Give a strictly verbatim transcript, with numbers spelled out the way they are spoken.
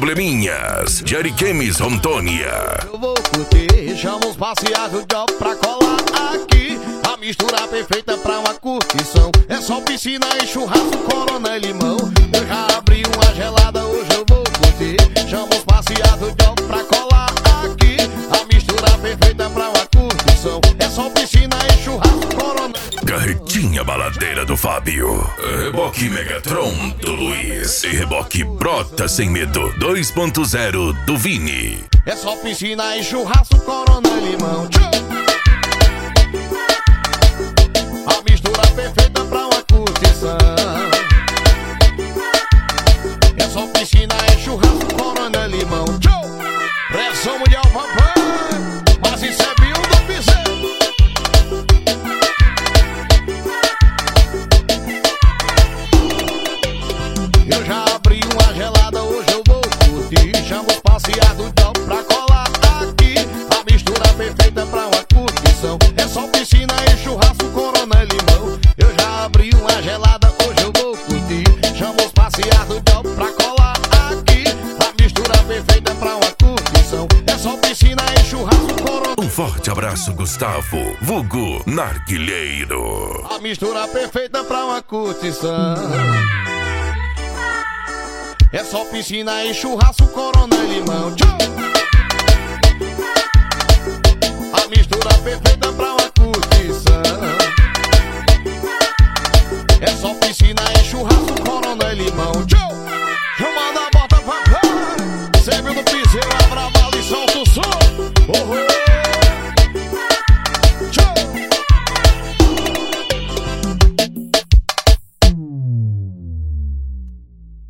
probleminhas. Jeriquemes Rondônia. Eu vou curtir, chama os passeados de pra colar aqui. A mistura perfeita pra uma curtição. É só piscina e churrasco, corona e limão. Eu já abri uma gelada, hoje eu vou curtir. Chama os passeados de pra colar aqui. A mistura perfeita pra uma curtição. É só piscina e churrasco, corona. Carretinha baladeira do Fábio. Reboque Megatron do Luiz. E reboque Brota Sem Medo dois ponto zero do Vini. É só piscina e churrasco, corona e limão. Tchau! A mistura perfeita pra uma curtição. É só piscina e churrasco, corona e limão. Tchau! Resumo de Alvavan, mas isso é Bill do Piseiro. Eu já abri uma gelada, hoje eu vou curtir. Chama os passeados de pra colar aqui. A mistura perfeita pra uma curtição. É só piscina e churrasco, corona e limão. Eu já abri uma gelada, hoje eu vou curtir. Chama os passeados de pra colar aqui. A mistura perfeita pra uma curtição. É só piscina e churrasco, corona. Um forte abraço, Gustavo, vulgo Narguilheiro. A mistura perfeita pra uma curtição. É só piscina e churrasco, corona e limão. Tchau!